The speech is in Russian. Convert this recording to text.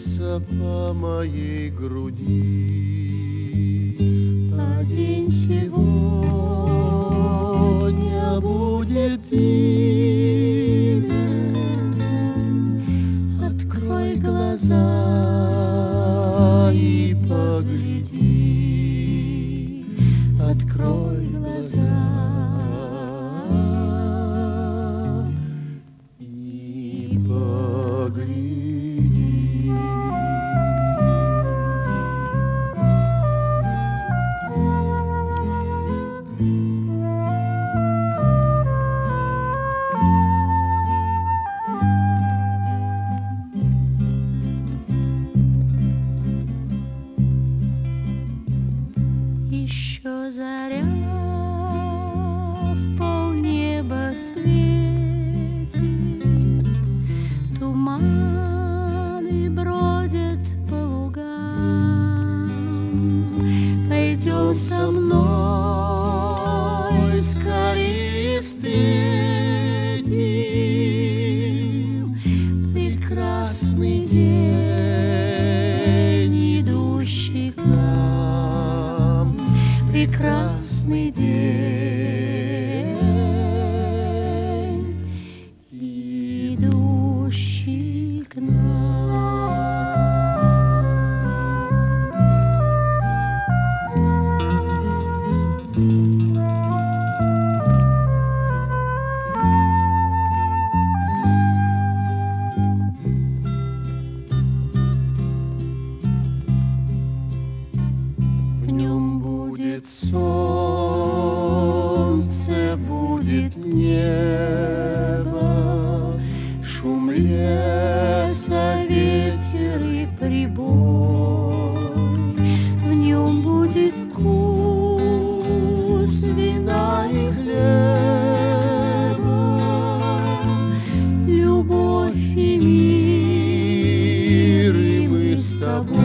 прокатился по моей груди. А день сегодня будет дивен. Открой глаза и погляди. Открой глаза и погляди. Еще заря в полнеба светит, туманы бродят по лугам. Пойдем со мной, скорее встретим прекрасный день, идущий к нам. Прекрасный день, идущий к нам. В нем будет солнце, будет небо, шум леса, ветер и прибой. В нем будет вкус вина и хлеба, любовь и мир, и мы с тобой.